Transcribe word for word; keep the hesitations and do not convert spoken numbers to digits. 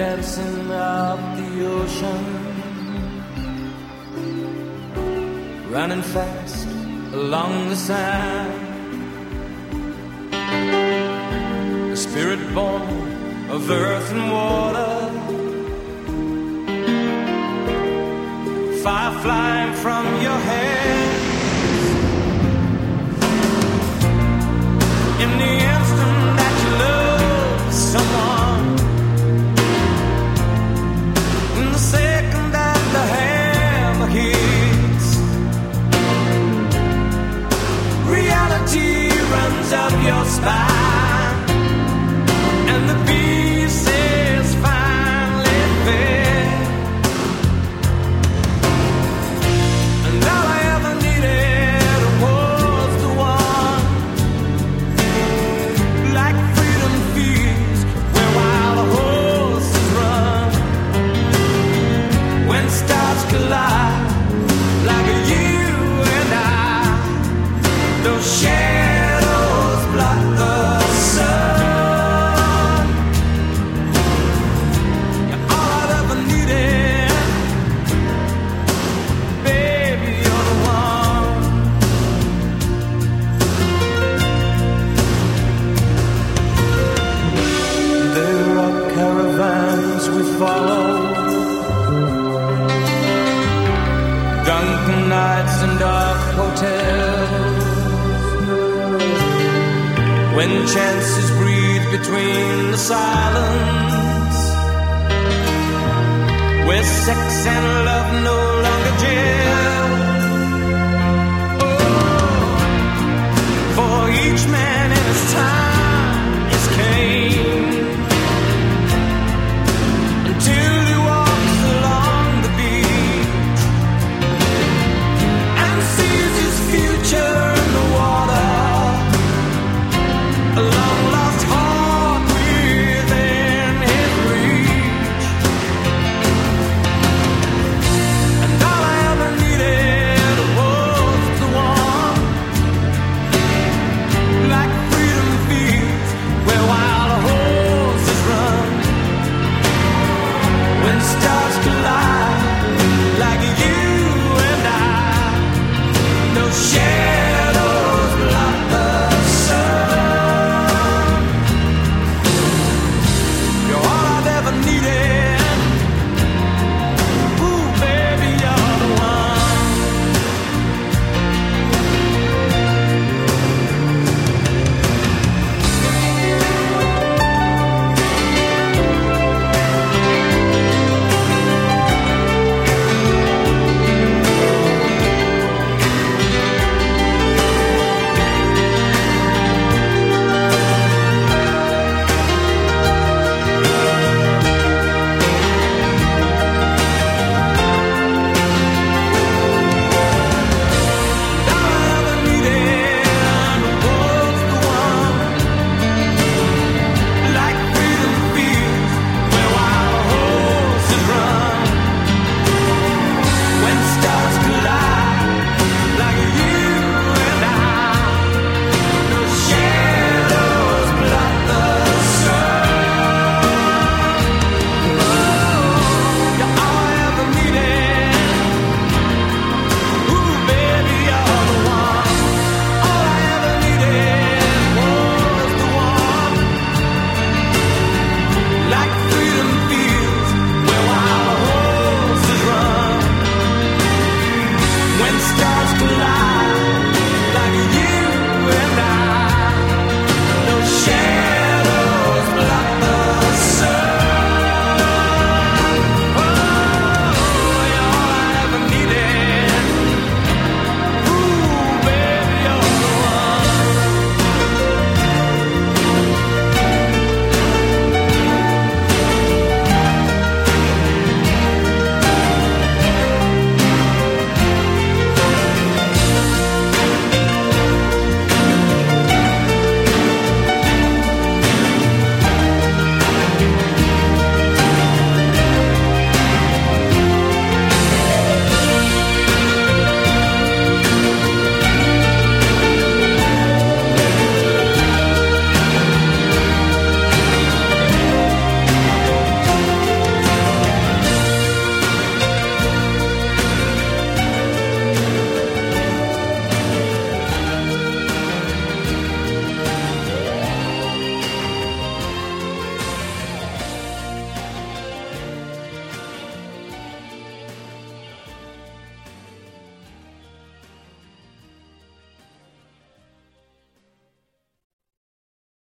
dancing up the ocean, running fast along the sand. A spirit born of earth and water, fire flying from your hands. In the instant that you love someone, in the second that the hammer hits, reality runs up your spine, and the pieces finally fit. And all I ever needed was the one, like freedom feels where wild horses run. When stars collide, like you and I, those shadows block the sun. You're all I ever needed, baby, you're the one. There are caravans we follow, drunken nights and dark hotels, when chances breathe between the silence, where sex and love no longer gel.